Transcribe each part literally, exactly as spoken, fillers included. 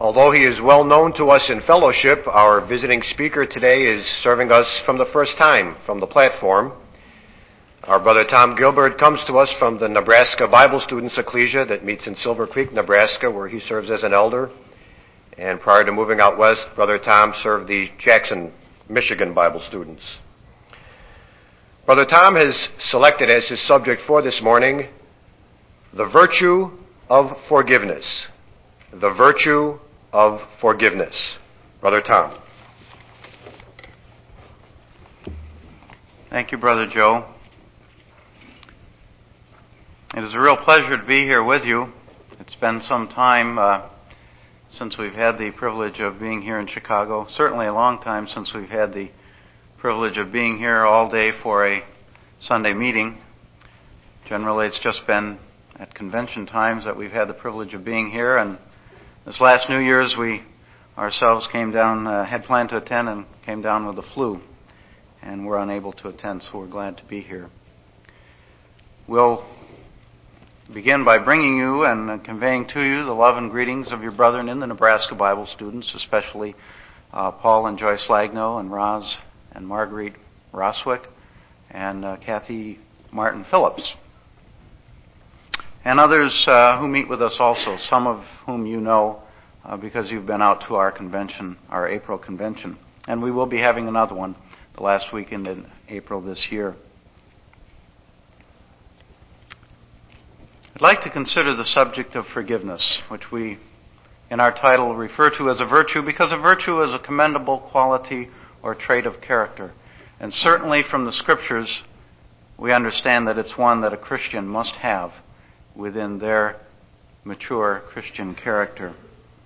Although he is well known to us in fellowship, our visiting speaker today is serving us from the first time from the platform. Our brother Tom Gilbert comes to us from the Nebraska Bible Students Ecclesia that meets in Silver Creek, Nebraska, where he serves as an elder. And prior to moving out west, Brother Tom served the Jackson, Michigan Bible students. Brother Tom has selected as his subject for this morning, the virtue of forgiveness. The virtue of forgiveness. Brother Tom. Thank you, Brother Joe. It is a real pleasure to be here with you. It's been some time uh, since we've had the privilege of being here in Chicago. Certainly a long time since we've had the privilege of being here all day for a Sunday meeting. Generally, it's just been at convention times that we've had the privilege of being here, and this last New Year's we ourselves came down, uh, had planned to attend and came down with the flu, and were unable to attend, so we're glad to be here. We'll begin by bringing you and conveying to you the love and greetings of your brethren in the Nebraska Bible students, especially uh, Paul and Joyce Lagno and Roz and Marguerite Roswick and uh, Kathy Martin Phillips. And others uh, who meet with us also, some of whom you know uh, because you've been out to our convention, our April convention. And we will be having another one the last weekend in April this year. I'd like to consider the subject of forgiveness, which we in our title refer to as a virtue, because a virtue is a commendable quality or trait of character. And certainly from the Scriptures, we understand that it's one that a Christian must have within their mature Christian character.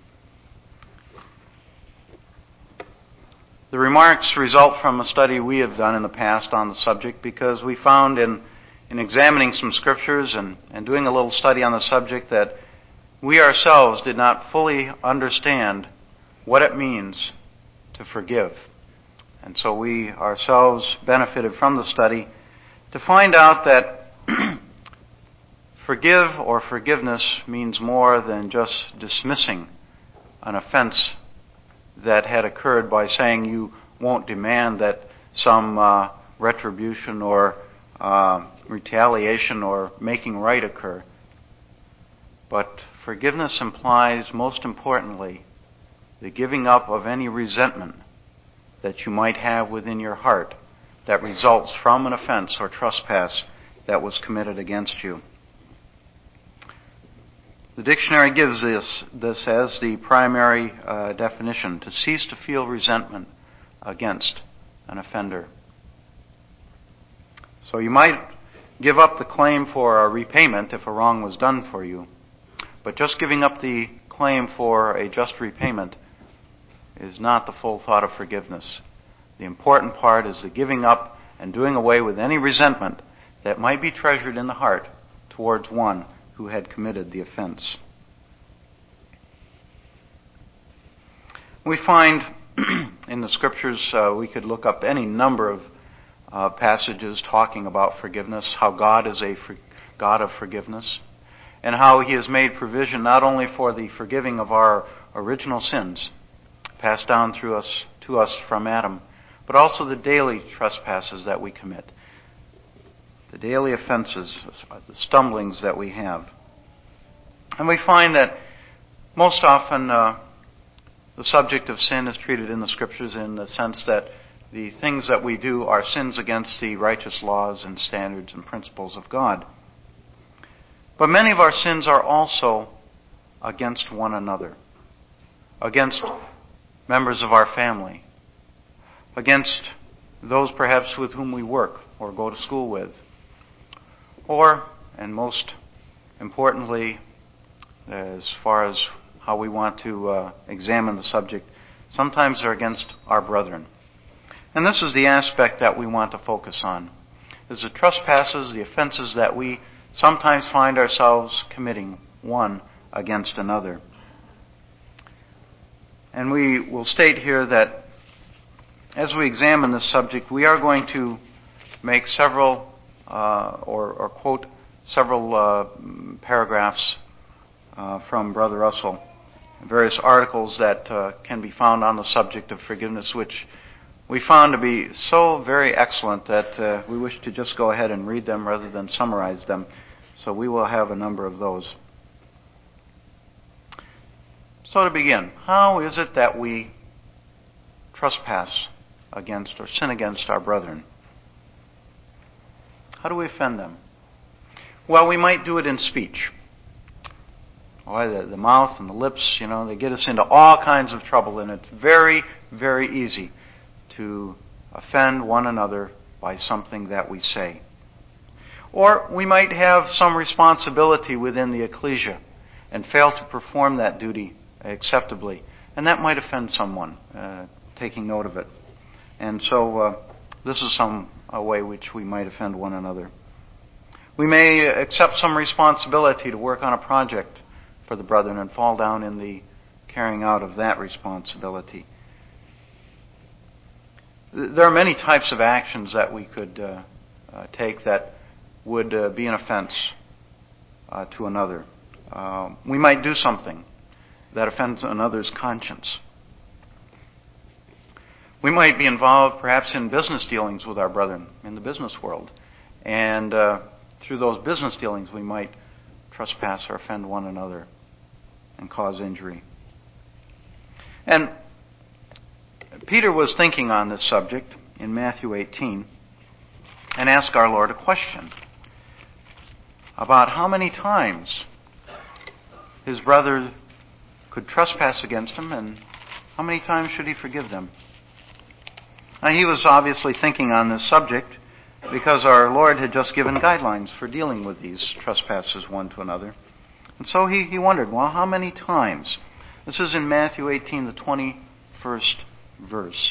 The remarks result from a study we have done in the past on the subject, because we found in, in examining some scriptures and, and doing a little study on the subject that we ourselves did not fully understand what it means to forgive. And so we ourselves benefited from the study to find out that forgive or forgiveness means more than just dismissing an offense that had occurred by saying you won't demand that some uh, retribution or uh, retaliation or making right occur. But forgiveness implies, most importantly, the giving up of any resentment that you might have within your heart that results from an offense or trespass that was committed against you. The dictionary gives this, this as the primary uh, definition: to cease to feel resentment against an offender. So you might give up the claim for a repayment if a wrong was done for you, but just giving up the claim for a just repayment is not the full thought of forgiveness. The important part is the giving up and doing away with any resentment that might be treasured in the heart towards one who had committed the offense. We find in the Scriptures, uh, we could look up any number of uh, passages talking about forgiveness, how God is a for- God of forgiveness, and how He has made provision not only for the forgiving of our original sins, passed down through us to us from Adam, but also the daily trespasses that we commit, the daily offenses, the stumblings that we have. And we find that most often uh, the subject of sin is treated in the Scriptures in the sense that the things that we do are sins against the righteous laws and standards and principles of God. But many of our sins are also against one another, against members of our family, against those perhaps with whom we work or go to school with, or, and most importantly, as far as how we want to uh, examine the subject, sometimes they're against our brethren. And this is the aspect that we want to focus on, is the trespasses, the offenses that we sometimes find ourselves committing one against another. And we will state here that as we examine this subject, we are going to make several uh, or, or quote several uh, paragraphs uh, from Brother Russell various articles that uh, can be found on the subject of forgiveness, which we found to be so very excellent that uh, we wish to just go ahead and read them rather than summarize them. So we will have a number of those. So to begin, how is it that we trespass against or sin against our brethren? How do we offend them? Well, we might do it in speech. Why, the, the mouth and the lips, you know, they get us into all kinds of trouble, and it's very, very easy to offend one another by something that we say. Or we might have some responsibility within the ecclesia and fail to perform that duty acceptably, and that might offend someone, uh, taking note of it. And so uh, this is some a way which we might offend one another. We may accept some responsibility to work on a project for the brethren and fall down in the carrying out of that responsibility. There are many types of actions that we could uh, uh, take that would uh, be an offense uh, to another. Uh, we might do something that offends another's conscience. We might be involved perhaps in business dealings with our brethren in the business world. And uh, through those business dealings we might trespass or offend one another and cause injury. And Peter was thinking on this subject in Matthew eighteen and asked our Lord a question about how many times his brother could trespass against him and how many times should he forgive them. Now, he was obviously thinking on this subject because our Lord had just given guidelines for dealing with these trespasses one to another. And so he, he wondered, well, how many times? This is in Matthew eighteen, the twenty-first verse.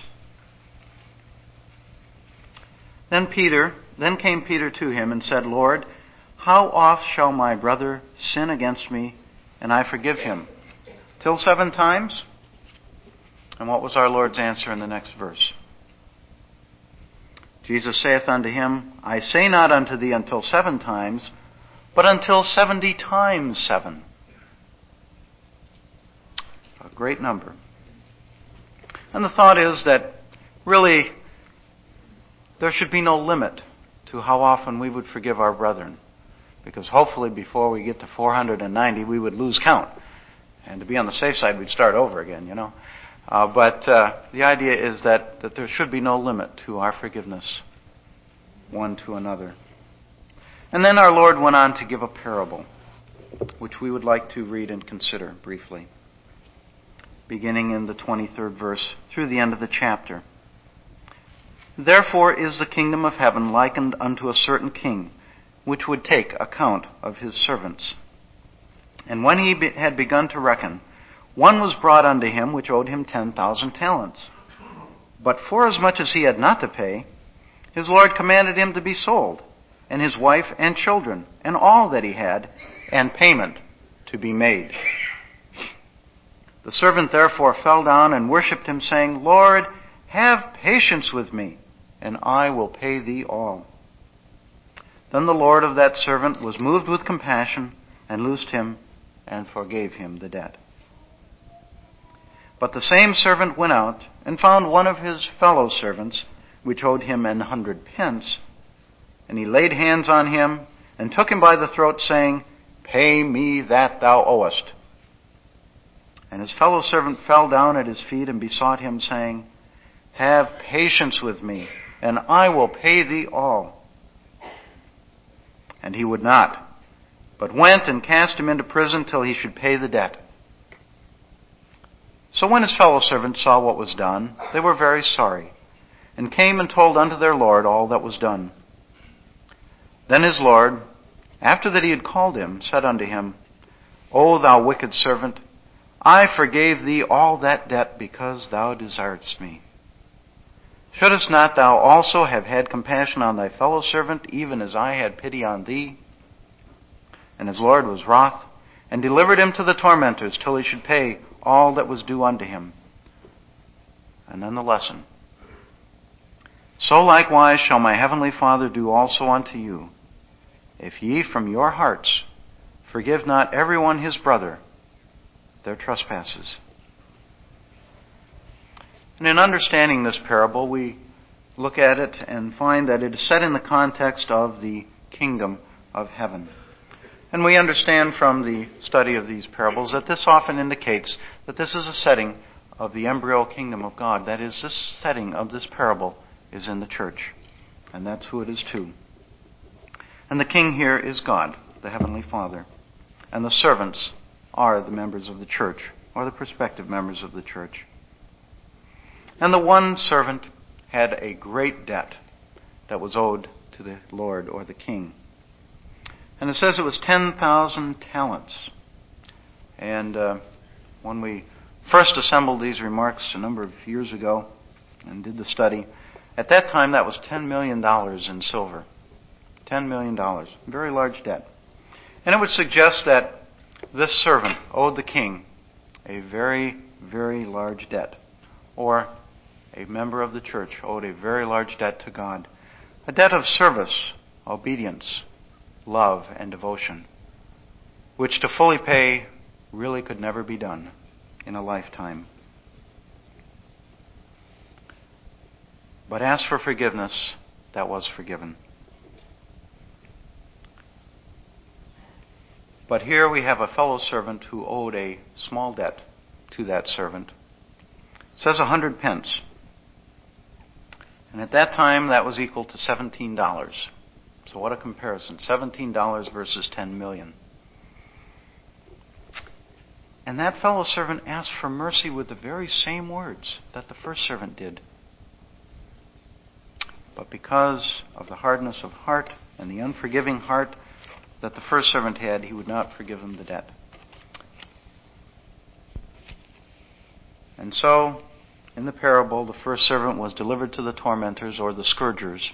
Then Peter, then came Peter to him and said, Lord, how oft shall my brother sin against me and I forgive him? Till seven times? And what was our Lord's answer in the next verse? Jesus saith unto him, I say not unto thee until seven times, but until seventy times seven. A great number. And the thought is that really there should be no limit to how often we would forgive our brethren. Because hopefully before we get to four hundred ninety, we would lose count. And to be on the safe side, we'd start over again, you know. Uh, but uh, the idea is that, that there should be no limit to our forgiveness one to another. And then our Lord went on to give a parable, which we would like to read and consider briefly, beginning in the twenty-third verse through the end of the chapter. Therefore is the kingdom of heaven likened unto a certain king, which would take account of his servants. And when he be- had begun to reckon, one was brought unto him which owed him ten thousand talents. But forasmuch as he had not to pay, his Lord commanded him to be sold, and his wife and children, and all that he had, and payment to be made. The servant therefore fell down and worshipped him, saying, Lord, have patience with me, and I will pay thee all. Then the Lord of that servant was moved with compassion, and loosed him, and forgave him the debt. But the same servant went out, and found one of his fellow servants, which owed him an hundred pence, and he laid hands on him, and took him by the throat, saying, Pay me that thou owest. And his fellow servant fell down at his feet, and besought him, saying, Have patience with me, and I will pay thee all. And he would not, but went and cast him into prison till he should pay the debt. So when his fellow servants saw what was done, they were very sorry, and came and told unto their Lord all that was done. Then his Lord, after that he had called him, said unto him, O thou wicked servant, I forgave thee all that debt because thou desiredst me. Shouldest not thou also have had compassion on thy fellow servant, even as I had pity on thee? And his Lord was wroth, and delivered him to the tormentors till he should pay all that was due unto him. And then the lesson. So likewise shall my heavenly Father do also unto you, if ye from your hearts forgive not every one his brother their trespasses. And in understanding this parable, we look at it and find that it is set in the context of the kingdom of heaven. And we understand from the study of these parables that this often indicates that this is a setting of the embryo kingdom of God. That is, this setting of this parable is in the church. And that's who it is to. And the king here is God, the Heavenly Father. And the servants are the members of the church, or the prospective members of the church. And the one servant had a great debt that was owed to the Lord or the king. And it says it was ten thousand talents. And uh, when we first assembled these remarks a number of years ago and did the study, at that time that was ten million dollars in silver. ten million dollars. Very large debt. And it would suggest that this servant owed the king a very, very large debt. Or a member of the church owed a very large debt to God. A debt of service, obedience, love, and devotion, which to fully pay really could never be done in a lifetime. But as for forgiveness, that was forgiven. But here we have a fellow servant who owed a small debt to that servant. It says a hundred pence. And at that time, that was equal to seventeen dollars. So what a comparison. seventeen dollars versus ten million dollars. And that fellow servant asked for mercy with the very same words that the first servant did. But because of the hardness of heart and the unforgiving heart that the first servant had, he would not forgive him the debt. And so, in the parable, the first servant was delivered to the tormentors or the scourgers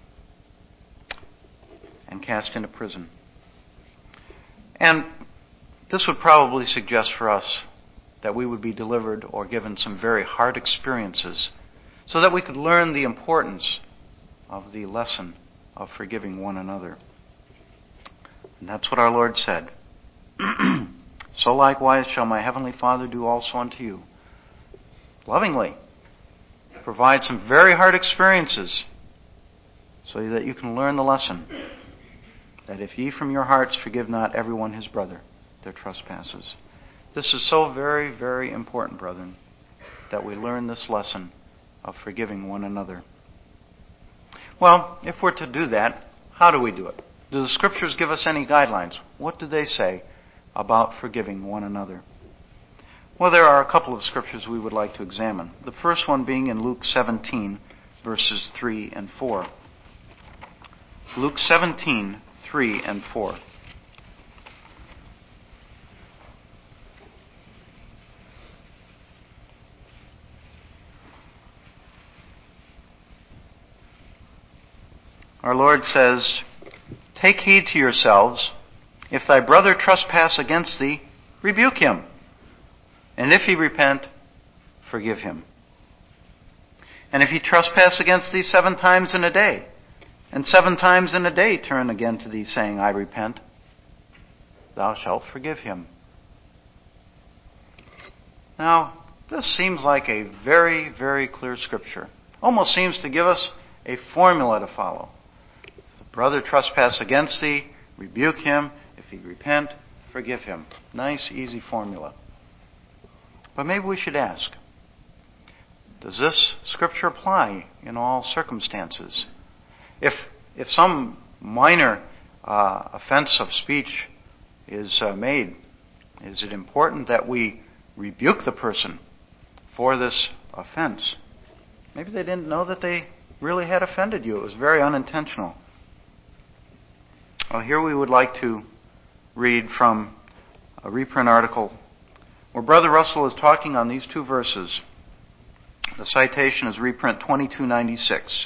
and cast into prison. And this would probably suggest for us that we would be delivered or given some very hard experiences so that we could learn the importance of the lesson of forgiving one another. And that's what our Lord said. So likewise shall my heavenly Father do also unto you. Lovingly provide some very hard experiences so that you can learn the lesson that if ye from your hearts forgive not everyone his brother their trespasses. This is so very, very important, brethren, that we learn this lesson of forgiving one another. Well, if we're to do that, how do we do it? Do the Scriptures give us any guidelines? What do they say about forgiving one another? Well, there are a couple of Scriptures we would like to examine. The first one being in Luke seventeen, verses three and four. Luke seventeen, three and four. Our Lord says, "Take heed to yourselves. If thy brother trespass against thee, rebuke him. And if he repent, forgive him. And if he trespass against thee seven times in a day, and seven times in a day turn again to thee, saying, I repent, thou shalt forgive him." Now, this seems like a very, very clear Scripture. Almost seems to give us a formula to follow. If the brother trespass against thee, rebuke him. If he repent, forgive him. Nice, easy formula. But maybe we should ask, does this Scripture apply in all circumstances? If if some minor uh, offense of speech is uh, made, is it important that we rebuke the person for this offense? Maybe they didn't know that they really had offended you. It was very unintentional. Well, here we would like to read from a reprint article where Brother Russell is talking on these two verses. The citation is reprint twenty-two ninety-six.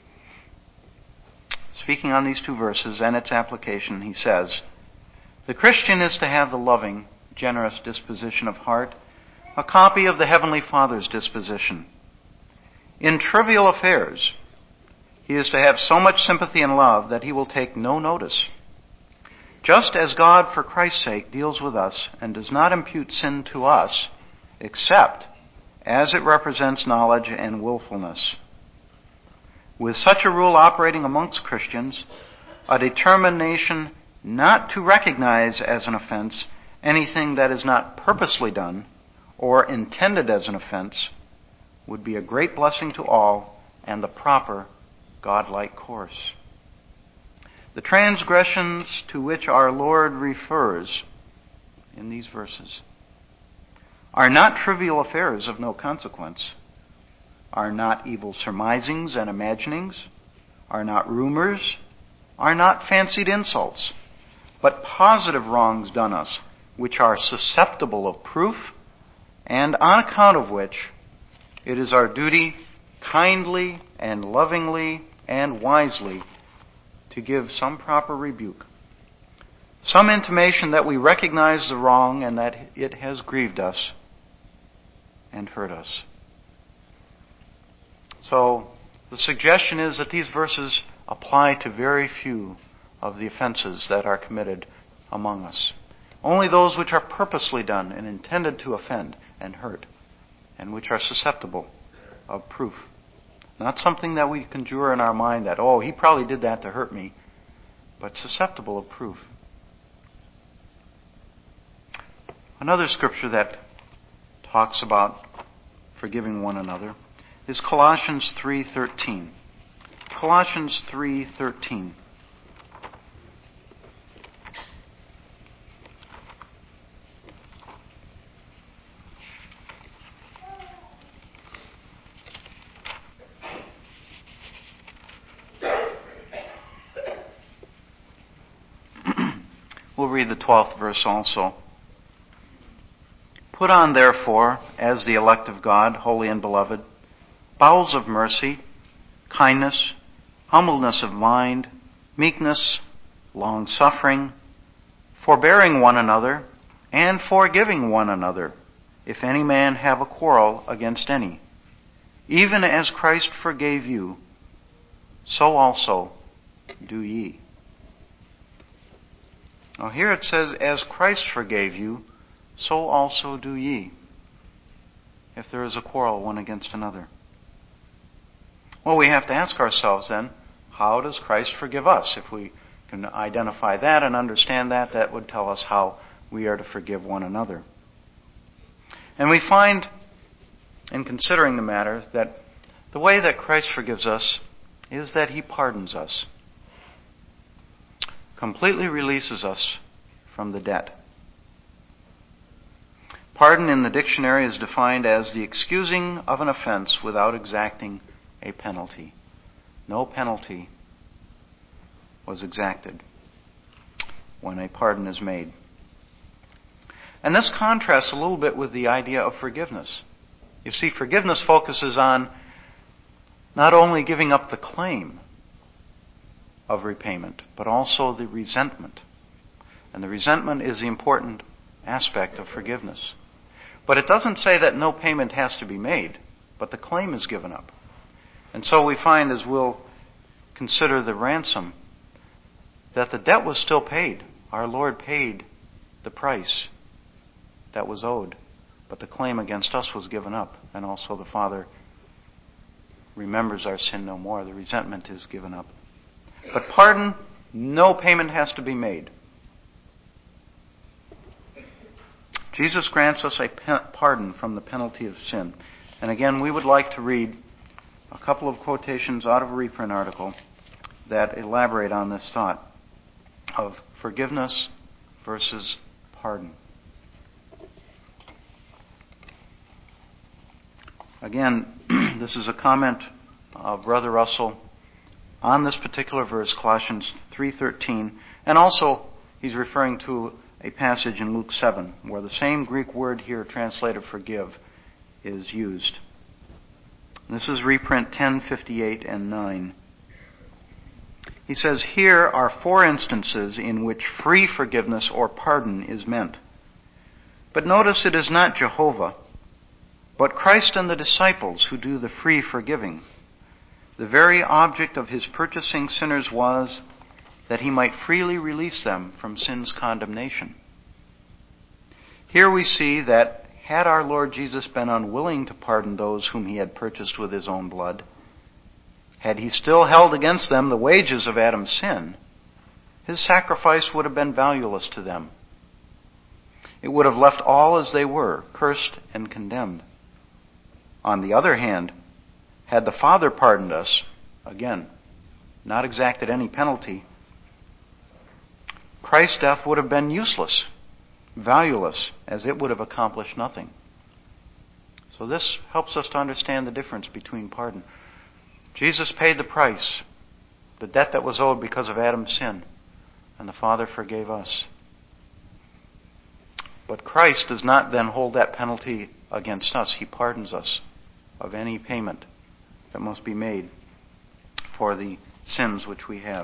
Speaking on these two verses and its application, he says, "The Christian is to have the loving, generous disposition of heart, a copy of the Heavenly Father's disposition. In trivial affairs, he is to have so much sympathy and love that he will take no notice. Just as God, for Christ's sake, deals with us and does not impute sin to us, except as it represents knowledge and willfulness. With such a rule operating amongst Christians, a determination not to recognize as an offense anything that is not purposely done or intended as an offense would be a great blessing to all and the proper godlike course. The transgressions to which our Lord refers in these verses are not trivial affairs of no consequence, are not evil surmisings and imaginings, are not rumors, are not fancied insults, but positive wrongs done us, which are susceptible of proof, and on account of which it is our duty kindly and lovingly and wisely to give some proper rebuke, some intimation that we recognize the wrong and that it has grieved us and hurt us. So the suggestion is that these verses apply to very few of the offenses that are committed among us. Only those which are purposely done and intended to offend and hurt, and which are susceptible of proof. Not something that we conjure in our mind that, oh, he probably did that to hurt me, but susceptible of proof. Another scripture that talks about forgiving one another is Colossians three thirteen. Colossians three thirteen. We'll read the twelfth verse also. Put on, therefore, as the elect of God, holy and beloved, bowels of mercy, kindness, humbleness of mind, meekness, long-suffering, forbearing one another, and forgiving one another, if any man have a quarrel against any. Even as Christ forgave you, so also do ye. Now here it says, as Christ forgave you, so also do ye, if there is a quarrel one against another. Well, we have to ask ourselves then, how does Christ forgive us? If we can identify that and understand that, that would tell us how we are to forgive one another. And we find, in considering the matter, that the way that Christ forgives us is that He pardons us, completely releases us from the debt. Pardon in the dictionary is defined as the excusing of an offense without exacting a penalty. No penalty was exacted when a pardon is made. And this contrasts a little bit with the idea of forgiveness. You see, forgiveness focuses on not only giving up the claim of repayment, but also the resentment. And the resentment is the important aspect of forgiveness. But it doesn't say that no payment has to be made, but the claim is given up. And so we find, as we'll consider the ransom, that the debt was still paid. Our Lord paid the price that was owed, but the claim against us was given up. And also the Father remembers our sin no more. The resentment is given up. But pardon, no payment has to be made. Jesus grants us a pardon from the penalty of sin. And again, we would like to read a couple of quotations out of a reprint article that elaborate on this thought of forgiveness versus pardon. Again, this is a comment of Brother Russell on this particular verse, Colossians three thirteen, and also he's referring to a passage in Luke seven, where the same Greek word here translated forgive is used. This is reprint ten fifty-eight and nine. He says, here are four instances in which free forgiveness or pardon is meant. But notice it is not Jehovah, but Christ and the disciples who do the free forgiving. The very object of his purchasing sinners was that he might freely release them from sin's condemnation. Here we see that had our Lord Jesus been unwilling to pardon those whom he had purchased with his own blood, had he still held against them the wages of Adam's sin, his sacrifice would have been valueless to them. It would have left all as they were, cursed and condemned. On the other hand, had the Father pardoned us, again, not exacted any penalty, Christ's death would have been useless, valueless, as it would have accomplished nothing. So this helps us to understand the difference between pardon. Jesus paid the price, the debt that was owed because of Adam's sin, and the Father forgave us. But Christ does not then hold that penalty against us. He pardons us of any payment that must be made for the sins which we have.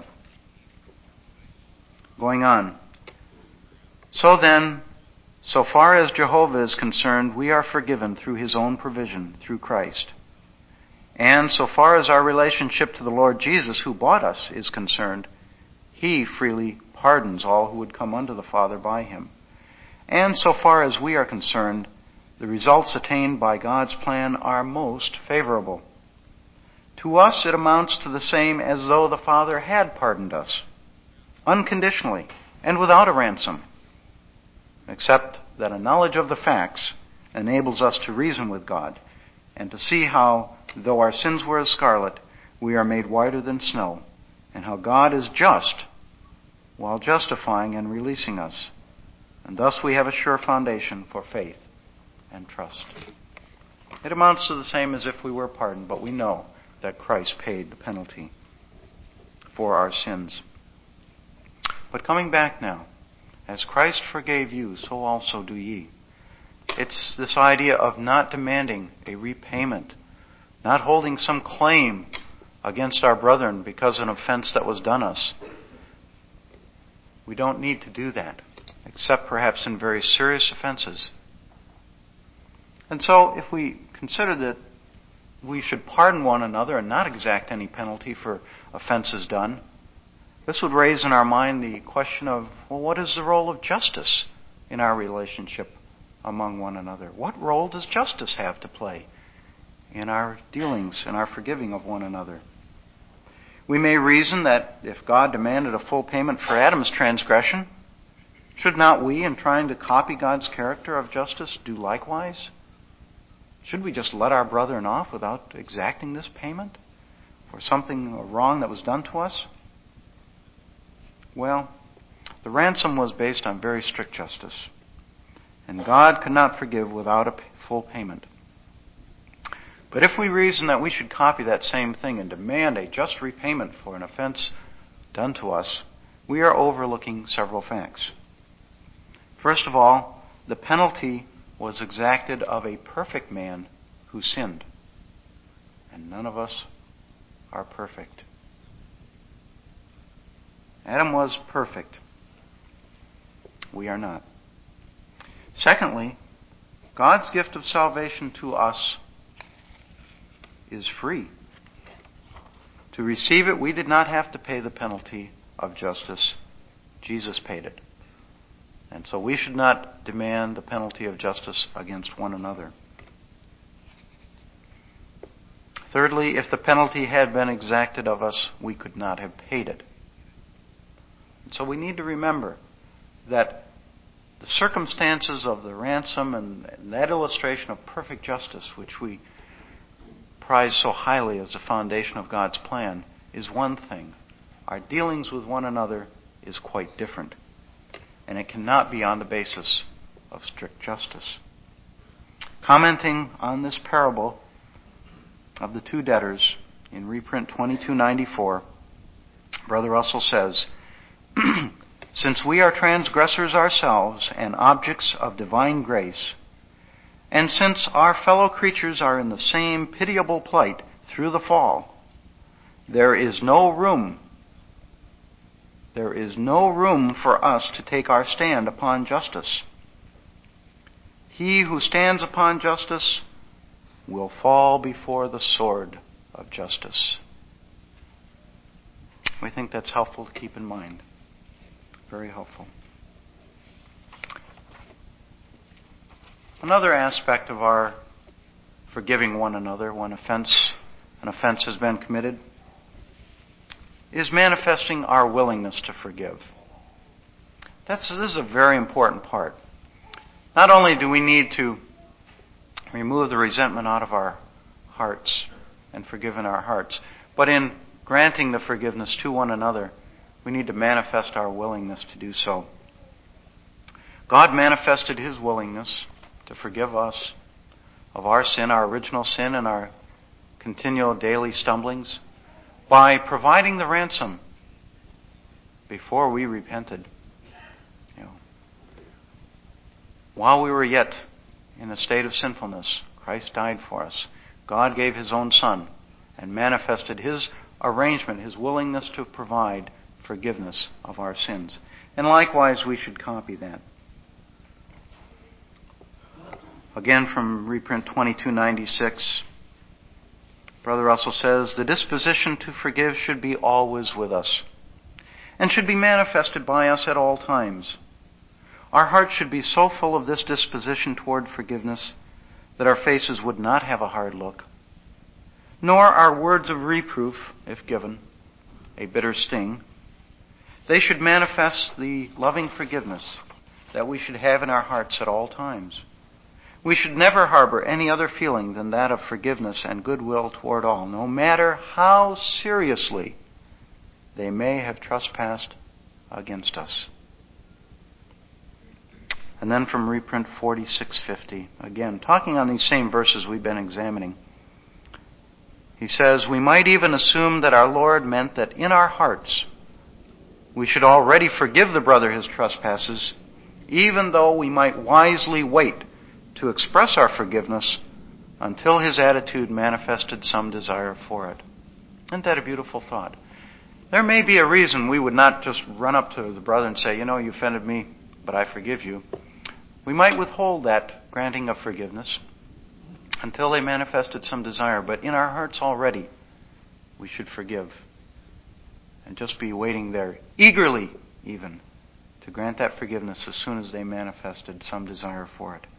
Going on. So then, so far as Jehovah is concerned, we are forgiven through his own provision, through Christ. And so far as our relationship to the Lord Jesus, who bought us, is concerned, he freely pardons all who would come unto the Father by him. And so far as we are concerned, the results attained by God's plan are most favorable. To us it amounts to the same as though the Father had pardoned us, unconditionally and without a ransom, except that a knowledge of the facts enables us to reason with God and to see how, though our sins were as scarlet, we are made whiter than snow, and how God is just while justifying and releasing us. And thus we have a sure foundation for faith and trust. It amounts to the same as if we were pardoned, but we know that Christ paid the penalty for our sins. But coming back now, as Christ forgave you, so also do ye. It's this idea of not demanding a repayment, not holding some claim against our brethren because of an offense that was done us. We don't need to do that, except perhaps in very serious offenses. And so, if we consider that we should pardon one another and not exact any penalty for offenses done, this would raise in our mind the question of, well, what is the role of justice in our relationship among one another? What role does justice have to play in our dealings and our forgiving of one another? We may reason that if God demanded a full payment for Adam's transgression, should not we, in trying to copy God's character of justice, do likewise? Should we just let our brethren off without exacting this payment for something wrong that was done to us? Well, the ransom was based on very strict justice, and God could not forgive without a full payment. But if we reason that we should copy that same thing and demand a just repayment for an offense done to us, we are overlooking several facts. First of all, the penalty was exacted of a perfect man who sinned. And none of us are perfect. Adam was perfect. We are not. Secondly, God's gift of salvation to us is free. To receive it, we did not have to pay the penalty of justice. Jesus paid it. And so we should not demand the penalty of justice against one another. Thirdly, if the penalty had been exacted of us, we could not have paid it. And so we need to remember that the circumstances of the ransom and that illustration of perfect justice, which we prize so highly as the foundation of God's plan, is one thing. Our dealings with one another is quite different. And it cannot be on the basis of strict justice. Commenting on this parable of the two debtors in reprint twenty-two ninety-four, Brother Russell says, since we are transgressors ourselves and objects of divine grace, and since our fellow creatures are in the same pitiable plight through the fall, there is no room There is no room for us to take our stand upon justice. He who stands upon justice will fall before the sword of justice. We think that's helpful to keep in mind. Very helpful. Another aspect of our forgiving one another when offense, an offense has been committed is manifesting our willingness to forgive. That's, this is a very important part. Not only do we need to remove the resentment out of our hearts and forgive in our hearts, but in granting the forgiveness to one another, we need to manifest our willingness to do so. God manifested His willingness to forgive us of our sin, our original sin, and our continual daily stumblings by providing the ransom before we repented. You know, while we were yet in a state of sinfulness, Christ died for us. God gave His own Son and manifested His arrangement, His willingness to provide forgiveness of our sins. And likewise, we should copy that. Again, from reprint twenty-two ninety-six, Brother Russell says, the disposition to forgive should be always with us and should be manifested by us at all times. Our hearts should be so full of this disposition toward forgiveness that our faces would not have a hard look, nor our words of reproof, if given, a bitter sting. They should manifest the loving forgiveness that we should have in our hearts at all times. We should never harbor any other feeling than that of forgiveness and goodwill toward all, no matter how seriously they may have trespassed against us. And then from reprint forty-six fifty, again, talking on these same verses we've been examining, he says, we might even assume that our Lord meant that in our hearts we should already forgive the brother his trespasses, even though we might wisely wait to express our forgiveness until his attitude manifested some desire for it. Isn't that a beautiful thought? There may be a reason we would not just run up to the brother and say, you know, you offended me, but I forgive you. We might withhold that granting of forgiveness until they manifested some desire, but in our hearts already, we should forgive. And just be waiting there, eagerly even, to grant that forgiveness as soon as they manifested some desire for it.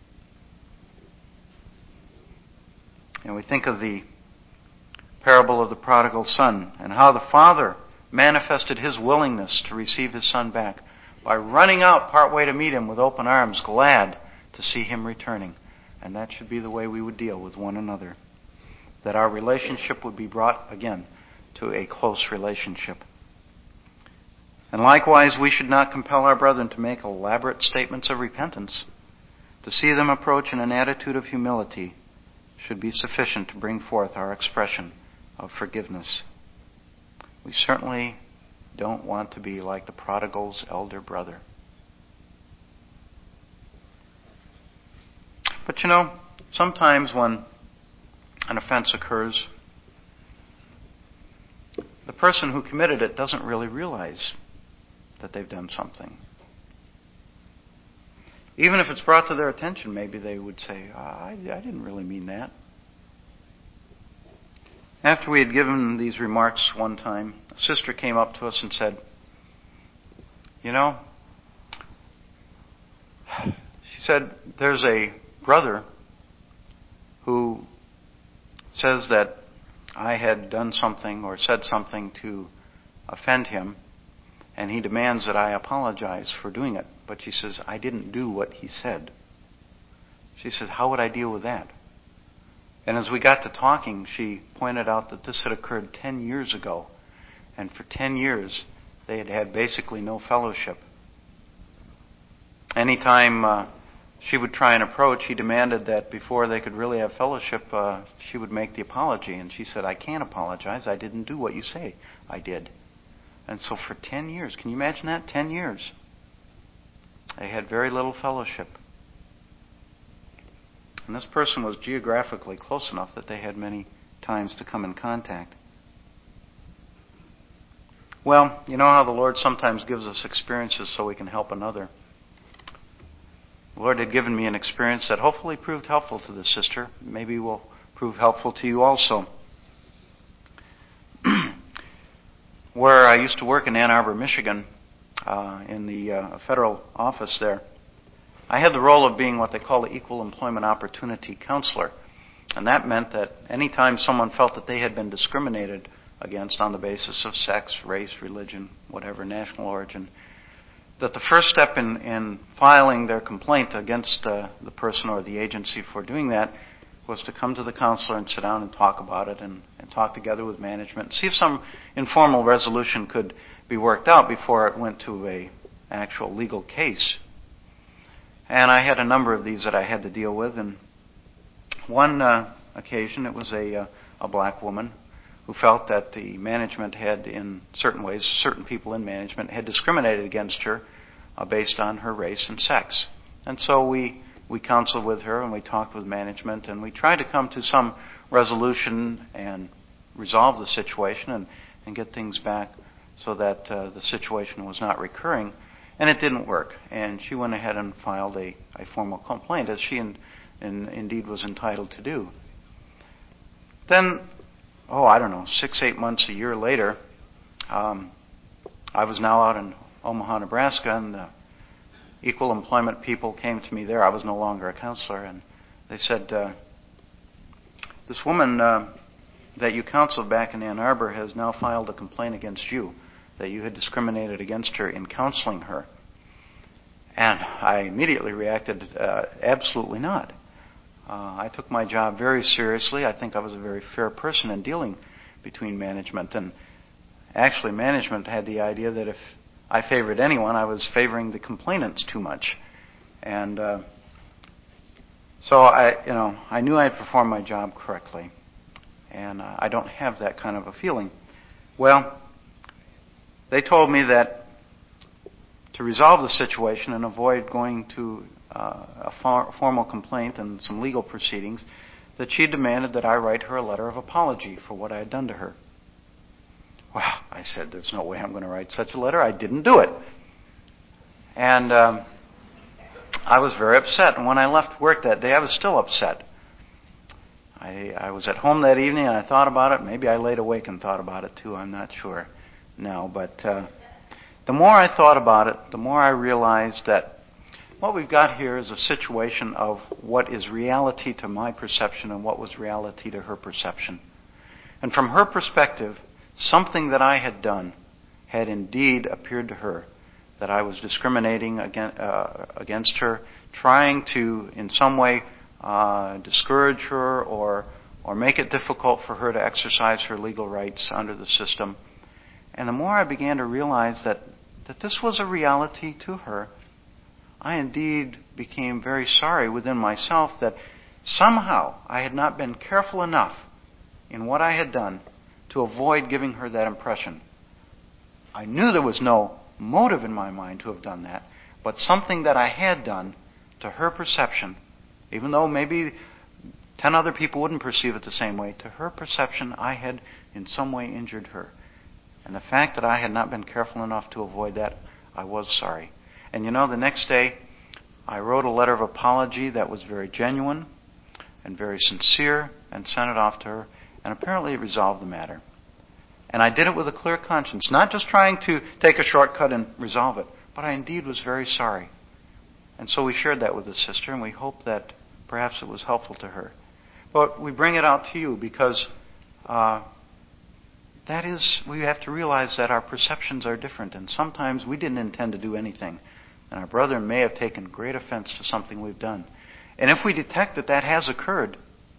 And we think of the parable of the prodigal son and how the father manifested his willingness to receive his son back by running out partway to meet him with open arms, glad to see him returning. And that should be the way we would deal with one another. That our relationship would be brought again to a close relationship. And likewise, we should not compel our brethren to make elaborate statements of repentance. To see them approach in an attitude of humility should be sufficient to bring forth our expression of forgiveness. We certainly don't want to be like the prodigal's elder brother. But you know, sometimes when an offense occurs, the person who committed it doesn't really realize that they've done something. Even if it's brought to their attention, maybe they would say, oh, I, I didn't really mean that. After we had given these remarks one time, a sister came up to us and said, you know, she said, there's a brother who says that I had done something or said something to offend him, and he demands that I apologize for doing it. But she says, I didn't do what he said. She said, how would I deal with that? And as we got to talking, she pointed out that this had occurred ten years ago. And for ten years, they had had basically no fellowship. Anytime uh, she would try and approach, he demanded that before they could really have fellowship, uh, she would make the apology. And she said, I can't apologize. I didn't do what you say I did. And so for ten years, can you imagine that? Ten years. They had very little fellowship. And this person was geographically close enough that they had many times to come in contact. Well, you know how the Lord sometimes gives us experiences so we can help another. The Lord had given me an experience that hopefully proved helpful to this sister. Maybe will prove helpful to you also. where I used to work in Ann Arbor, Michigan, uh, in the uh, federal office there, I had the role of being what they call the Equal Employment Opportunity Counselor. And that meant that any time someone felt that they had been discriminated against on the basis of sex, race, religion, whatever, national origin, that the first step in, in filing their complaint against uh, the person or the agency for doing that was to come to the counselor and sit down and talk about it and, and talk together with management and see if some informal resolution could be worked out before it went to a actual legal case. And I had a number of these that I had to deal with, and one uh, occasion it was a, uh, a black woman who felt that the management had, in certain ways, certain people in management had discriminated against her uh, based on her race and sex. And so we we counseled with her and we talked with management and we tried to come to some resolution and resolve the situation and, and get things back so that uh, the situation was not recurring. And it didn't work. And she went ahead and filed a, a formal complaint, as she in, in, indeed was entitled to do. Then, oh, I don't know, six, eight months, a year later, um, I was now out in Omaha, Nebraska, and the equal employment people came to me there. I was no longer a counselor, and they said, uh, this woman uh, that you counseled back in Ann Arbor has now filed a complaint against you, that you had discriminated against her in counseling her. And I immediately reacted, uh, absolutely not. Uh, I took my job very seriously. I think I was a very fair person in dealing between management. And actually, management had the idea that if I favored anyone, I was favoring the complainants too much. And uh, so I, you know, I knew I had performed my job correctly. And uh, I don't have that kind of a feeling. Well, they told me that to resolve the situation and avoid going to uh, a for- formal complaint and some legal proceedings, that she demanded that I write her a letter of apology for what I had done to her. Well, I said, there's no way I'm going to write such a letter. I didn't do it. And um, I was very upset. And when I left work that day, I was still upset. I, I was at home that evening and I thought about it. Maybe I laid awake and thought about it too. I'm not sure now. But uh, the more I thought about it, the more I realized that what we've got here is a situation of what is reality to my perception and what was reality to her perception. And from her perspective, something that I had done had indeed appeared to her that I was discriminating against, uh, against her, trying to, in some way, uh, discourage her or or make it difficult for her to exercise her legal rights under the system. And the more I began to realize that, that this was a reality to her, I indeed became very sorry within myself that somehow I had not been careful enough in what I had done to avoid giving her that impression. I knew there was no motive in my mind to have done that, but something that I had done to her perception, even though maybe ten other people wouldn't perceive it the same way, to her perception I had in some way injured her. And the fact that I had not been careful enough to avoid that, I was sorry. And you know, the next day I wrote a letter of apology that was very genuine and very sincere and sent it off to her. And apparently it resolved the matter. And I did it with a clear conscience, not just trying to take a shortcut and resolve it, but I indeed was very sorry. And so we shared that with the sister, and we hope that perhaps it was helpful to her. But we bring it out to you because uh, that is, we have to realize that our perceptions are different, and sometimes we didn't intend to do anything. And our brother may have taken great offense to something we've done. And if we detect that that has occurred,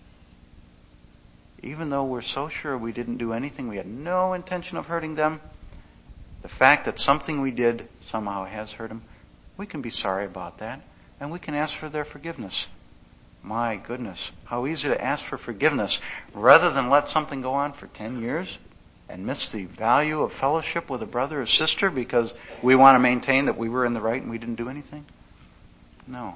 even though we're so sure we didn't do anything, we had no intention of hurting them, the fact that something we did somehow has hurt them, we can be sorry about that, and we can ask for their forgiveness. My goodness, how easy to ask for forgiveness rather than let something go on for ten years and miss the value of fellowship with a brother or sister because we want to maintain that we were in the right and we didn't do anything. No.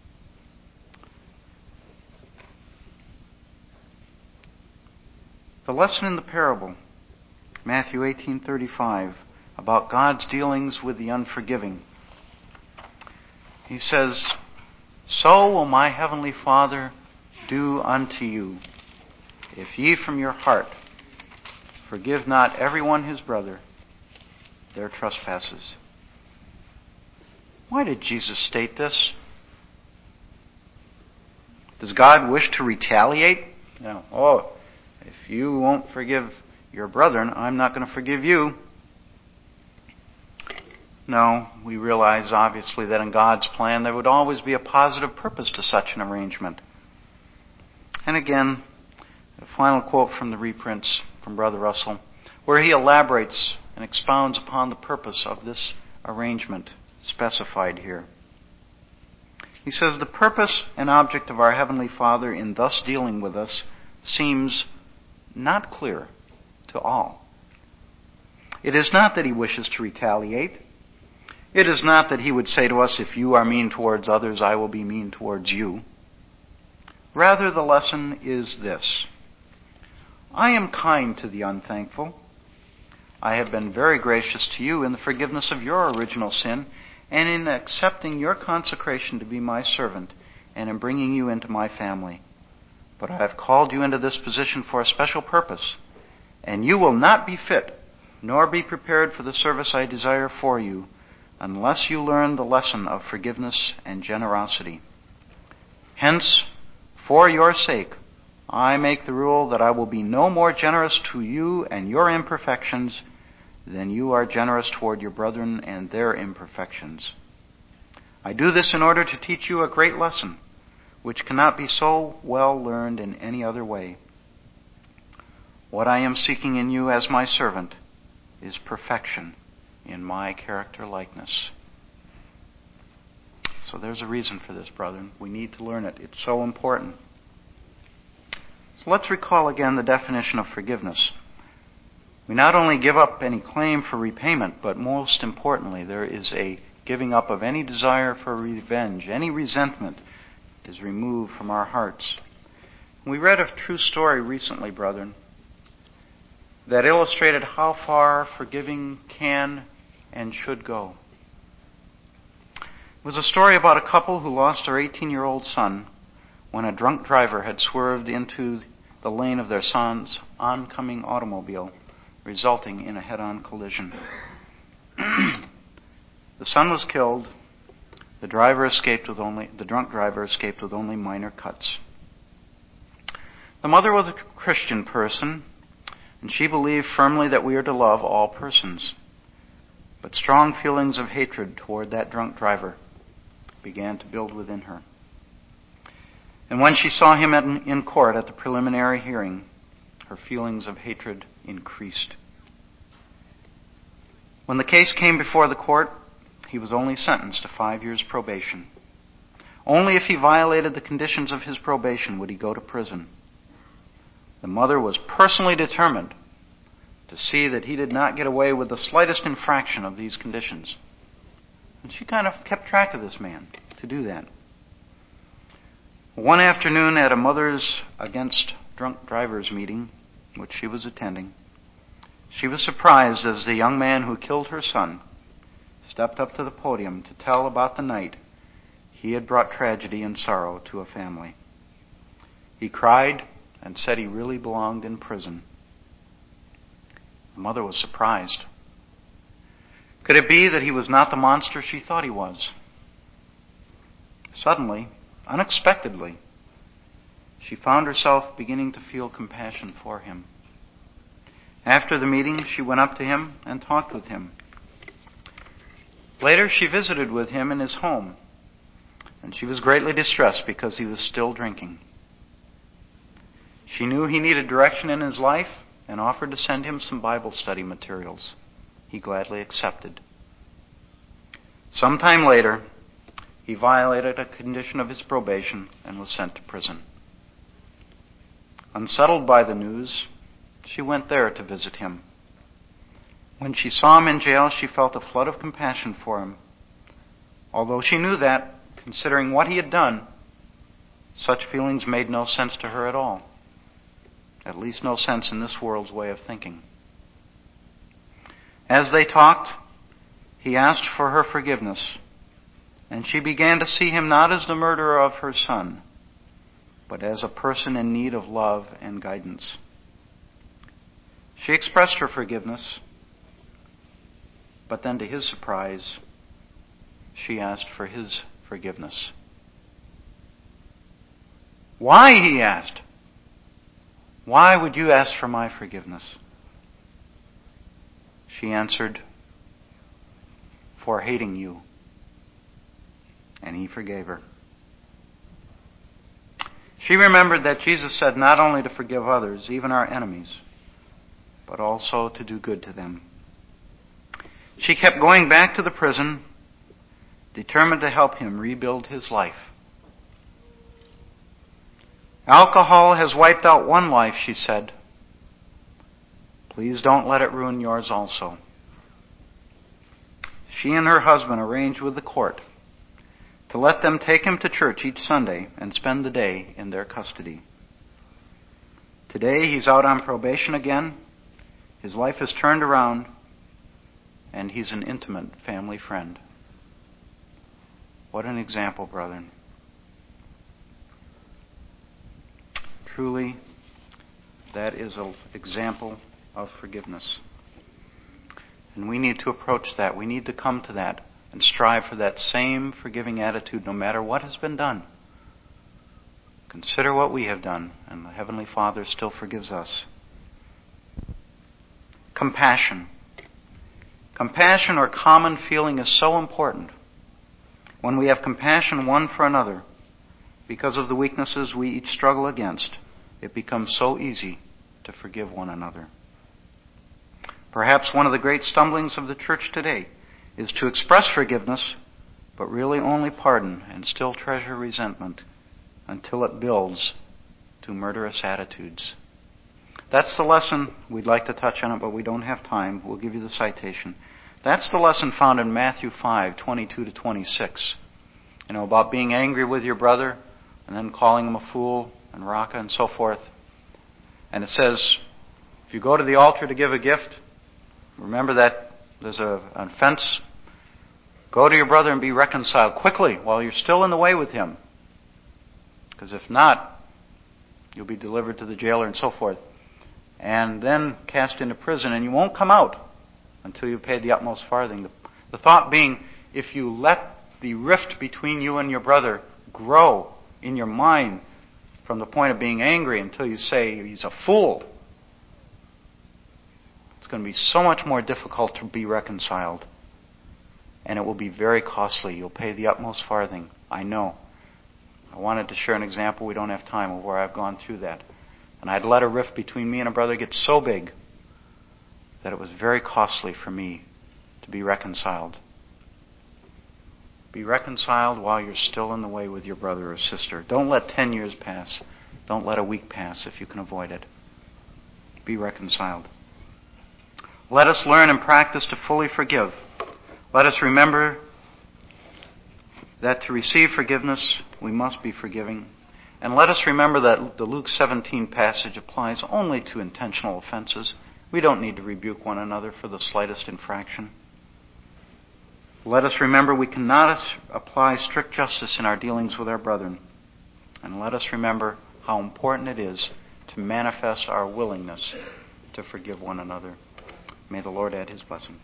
The lesson in the parable, Matthew eighteen thirty-five, about God's dealings with the unforgiving. He says, "So will my heavenly Father do unto you, if ye from your heart forgive not every one his brother their trespasses. Why did Jesus state this? Does God wish to retaliate? You know, oh, if you won't forgive your brethren, I'm not going to forgive you. No, we realize obviously that in God's plan there would always be a positive purpose to such an arrangement. And again, a final quote from the reprints from Brother Russell, where he elaborates and expounds upon the purpose of this arrangement specified here. He says, the purpose and object of our Heavenly Father in thus dealing with us seems not clear to all. It is not that He wishes to retaliate. It is not that He would say to us, if you are mean towards others, I will be mean towards you. Rather, the lesson is this. I am kind to the unthankful. I have been very gracious to you in the forgiveness of your original sin and in accepting your consecration to be my servant and in bringing you into my family. But I have called you into this position for a special purpose, and you will not be fit nor be prepared for the service I desire for you unless you learn the lesson of forgiveness and generosity. Hence, for your sake, I make the rule that I will be no more generous to you and your imperfections than you are generous toward your brethren and their imperfections. I do this in order to teach you a great lesson, which cannot be so well learned in any other way. What I am seeking in you as my servant is perfection in my character likeness. So there's a reason for this, brethren. We need to learn it. It's so important. So let's recall again the definition of forgiveness. We not only give up any claim for repayment, but most importantly, there is a giving up of any desire for revenge. Any resentment is removed from our hearts. We read a true story recently, brethren, that illustrated how far forgiving can and should go. It was a story about a couple who lost their eighteen-year-old son when a drunk driver had swerved into the lane of their son's oncoming automobile, resulting in a head-on collision. The son was killed. The driver escaped with only the drunk driver escaped with only minor cuts. The mother was a Christian person, and she believed firmly that we are to love all persons. But strong feelings of hatred toward that drunk driver began to build within her. And when she saw him in court at the preliminary hearing, her feelings of hatred increased. When the case came before the court, he was only sentenced to five years probation. Only if he violated the conditions of his probation would he go to prison. The mother was personally determined to see that he did not get away with the slightest infraction of these conditions. And she kind of kept track of this man to do that. One afternoon at a Mothers Against Drunk Drivers meeting, which she was attending, she was surprised as the young man who killed her son stepped up to the podium to tell about the night he had brought tragedy and sorrow to a family. He cried and said he really belonged in prison. The mother was surprised. Could it be that he was not the monster she thought he was? Suddenly, unexpectedly, she found herself beginning to feel compassion for him. After the meeting, she went up to him and talked with him. Later, she visited with him in his home, and she was greatly distressed because he was still drinking. She knew he needed direction in his life and offered to send him some Bible study materials. He gladly accepted. Sometime later, he violated a condition of his probation and was sent to prison. Unsettled by the news, she went there to visit him. When she saw him in jail, she felt a flood of compassion for him. Although she knew that, considering what he had done, such feelings made no sense to her at all. At least no sense in this world's way of thinking. As they talked, he asked for her forgiveness, and she began to see him not as the murderer of her son, but as a person in need of love and guidance. She expressed her forgiveness, But then to his surprise, she asked for his forgiveness. Why, he asked. Why would you ask for my forgiveness? She answered, for hating you. And he forgave her. She remembered that Jesus said not only to forgive others, even our enemies, but also to do good to them. She kept going back to the prison, determined to help him rebuild his life. Alcohol has wiped out one life, she said. Please don't let it ruin yours also. She and her husband arranged with the court to let them take him to church each Sunday and spend the day in their custody. Today he's out on probation again. His life has turned around, and he's an intimate family friend. What an example, brethren. Truly, that is an example of forgiveness. And we need to approach that. We need to come to that and strive for that same forgiving attitude no matter what has been done. Consider what we have done, and the Heavenly Father still forgives us. Compassion. Compassion or common feeling is so important. When we have compassion one for another, because of the weaknesses we each struggle against, it becomes so easy to forgive one another. Perhaps one of the great stumblings of the church today is to express forgiveness, but really only pardon and still treasure resentment until it builds to murderous attitudes. That's the lesson. We'd like to touch on it, but we don't have time. We'll give you the citation. That's the lesson found in Matthew five, twenty-two to twenty-six. You know, about being angry with your brother and then calling him a fool and raka and so forth. And it says, if you go to the altar to give a gift, remember that there's a, an offense. Go to your brother and be reconciled quickly while you're still in the way with him. Because if not, you'll be delivered to the jailer and so forth. And then cast into prison, and you won't come out until you've paid the utmost farthing. The, the thought being, if you let the rift between you and your brother grow in your mind from the point of being angry until you say he's a fool, it's going to be so much more difficult to be reconciled. And it will be very costly. You'll pay the utmost farthing. I know. I wanted to share an example. We don't have time of where I've gone through that. And I'd let a rift between me and a brother get so big that it was very costly for me to be reconciled. Be reconciled while you're still in the way with your brother or sister. Don't let ten years pass. Don't let a week pass if you can avoid it. Be reconciled. Let us learn and practice to fully forgive. Let us remember that to receive forgiveness, we must be forgiving. And let us remember that the Luke seventeen passage applies only to intentional offenses. We don't need to rebuke one another for the slightest infraction. Let us remember we cannot apply strict justice in our dealings with our brethren. And let us remember how important it is to manifest our willingness to forgive one another. May the Lord add His blessing.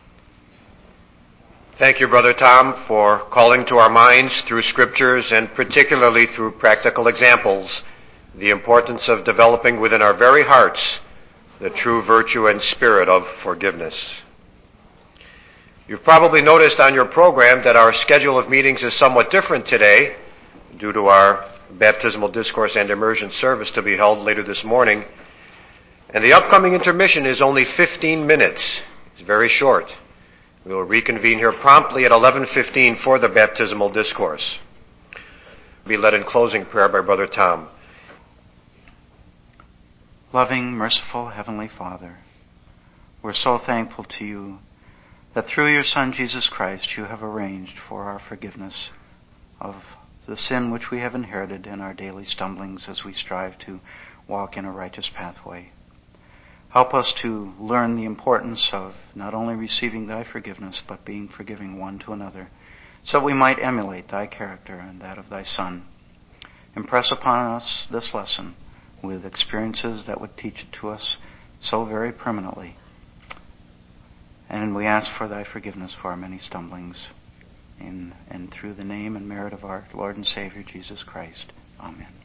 Thank you, Brother Tom, for calling to our minds through scriptures and particularly through practical examples the importance of developing within our very hearts the true virtue and spirit of forgiveness. You've probably noticed on your program that our schedule of meetings is somewhat different today due to our baptismal discourse and immersion service to be held later this morning. And the upcoming intermission is only fifteen minutes. It's very short. We will reconvene here promptly at eleven fifteen for the baptismal discourse. Be led in closing prayer by Brother Tom. Loving, merciful Heavenly Father, we're so thankful to you that through your Son Jesus Christ you have arranged for our forgiveness of the sin which we have inherited in our daily stumblings as we strive to walk in a righteous pathway. Help us to learn the importance of not only receiving thy forgiveness, but being forgiving one to another, so that we might emulate thy character and that of thy Son. Impress upon us this lesson with experiences that would teach it to us so very permanently. And we ask for thy forgiveness for our many stumblings. In, and through the name and merit of our Lord and Savior, Jesus Christ. Amen.